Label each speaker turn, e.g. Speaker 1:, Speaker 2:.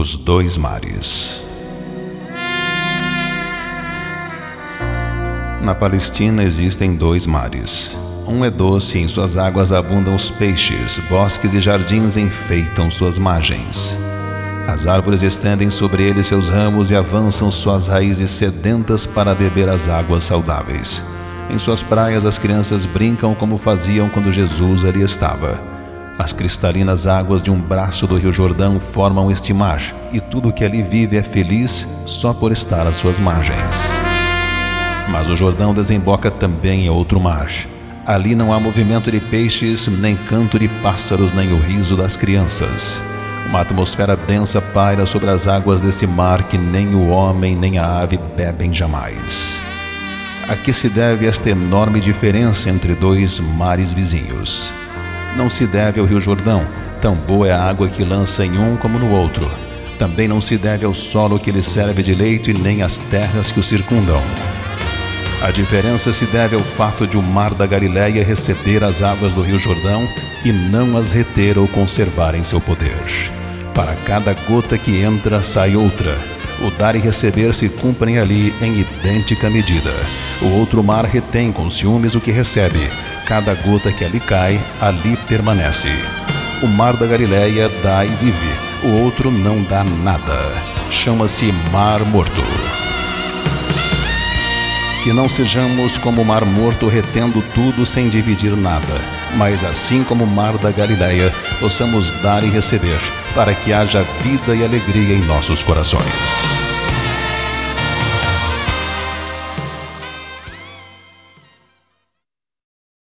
Speaker 1: Os dois mares. Na Palestina existem dois mares. Um é doce e em suas águas abundam os peixes, bosques e jardins enfeitam suas margens. As árvores estendem sobre ele seus ramos e avançam suas raízes sedentas para beber as águas saudáveis. Em suas praias as crianças brincam como faziam quando Jesus ali estava. As cristalinas águas de um braço do Rio Jordão formam este mar, e tudo que ali vive é feliz só por estar às suas margens. Mas o Jordão desemboca também em outro mar. Ali não há movimento de peixes, nem canto de pássaros, nem o riso das crianças. Uma atmosfera densa paira sobre as águas desse mar que nem o homem nem a ave bebem jamais. A que se deve esta enorme diferença entre dois mares vizinhos? Não se deve ao Rio Jordão, tão boa é a água que lança em um como no outro. Também não se deve ao solo que lhe serve de leito e nem às terras que o circundam. A diferença se deve ao fato de o mar da Galileia receber as águas do Rio Jordão e não as reter ou conservar em seu poder. Para cada gota que entra, sai outra. O dar e receber se cumprem ali em idêntica medida. O outro mar retém com ciúmes o que recebe. Cada gota que ali cai, ali permanece. O mar da Galileia dá e vive. O outro não dá nada. Chama-se Mar Morto. Que não sejamos como o Mar Morto retendo tudo sem dividir nada, mas assim como o Mar da Galileia, possamos dar e receber, para que haja vida e alegria em nossos corações.